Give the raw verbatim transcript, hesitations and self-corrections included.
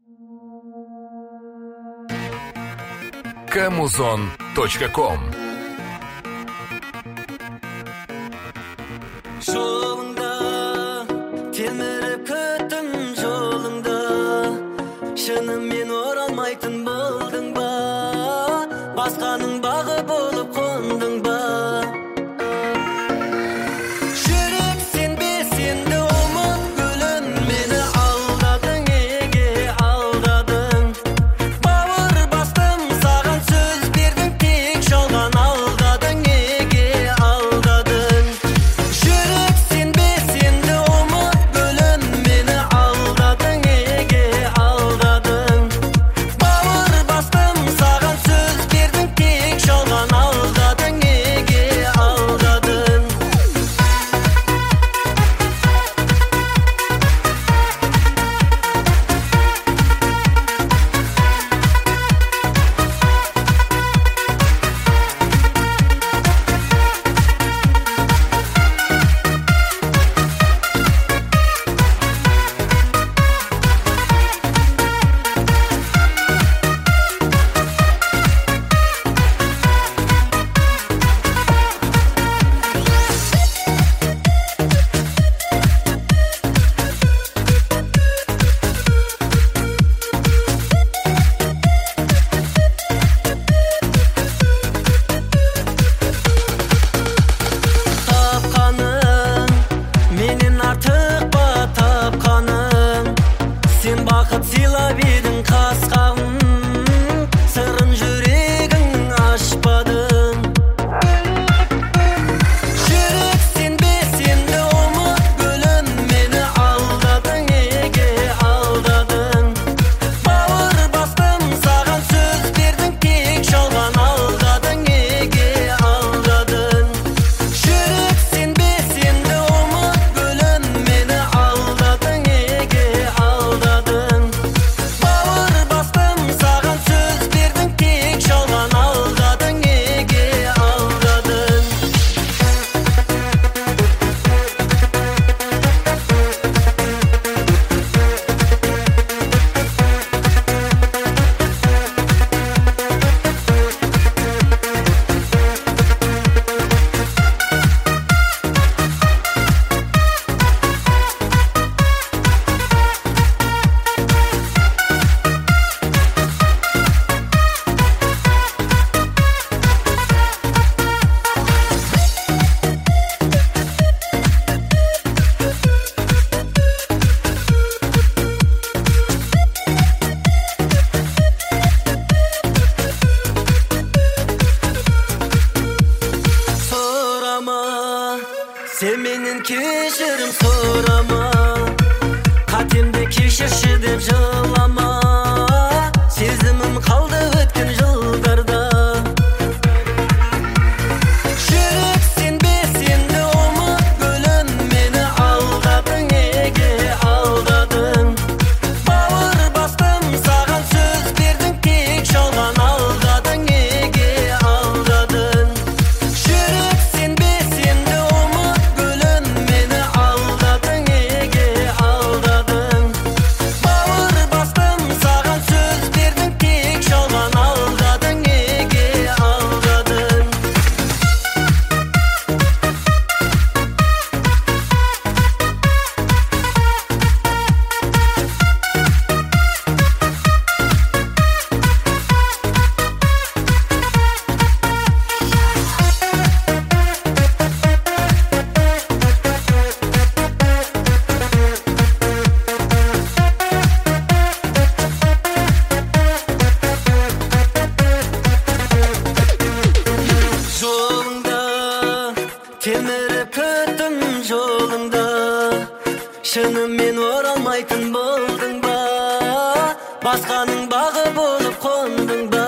камузон точка ком. Жолыңда телміріп күттім жолыңда, шынымен оралмайтын болдың ба, басқаның бағы болып қондың ба? Жүрек сенбес енді ұмыт гүлім, мені алдадың, неге алдадың? Бауыр бастым саған сөз бердің, тек жалған алдадың, неге алдадың? Жүрек сенбес енді ұмыт гүлім, мені алдадың, неге алдадың? Бауыр бастым саған сөз бердің, тек жалған алдадың, неге алдадың? Тапқаның менен артық па тапқаның, сен бақыт сыйлап едің қасқағым, сырын жүрегің ашпадың. Жүрек сенбес енді ұмыт гүлім, мені алдадың, неге алдадың? Бауыр бастым саған сөз бердің, тек жалған алдадың, неге алдадың? Жүрек сенбес енді ұмыт гүлім, мені алдадың, неге алдадың? Бауыр бастым саған сөз бердің, тек жалған алдадың, неге алдадың? Сұрама, сен менен кешірім сұрама, қатемді кешірші деп жылама, сезімім қалды өткен жылдарда. Жүрек сенбес енді ұмыт гүлім, мені алдадың, неге алдадың? Бауыр бастым саған сөз бердің, тек жалған алдадың, неге алдадың? Жүрек сенбес енді ұмыт гүлім, мені алдадың, неге алдадың? Бауыр бастым саған сөз бердің, тек жалған алдадың, неге алдадың? Жолыңда телміріп күттім жолыңда, шынымен оралмайтын болдың ба, басқаның бағы болып қондың ба?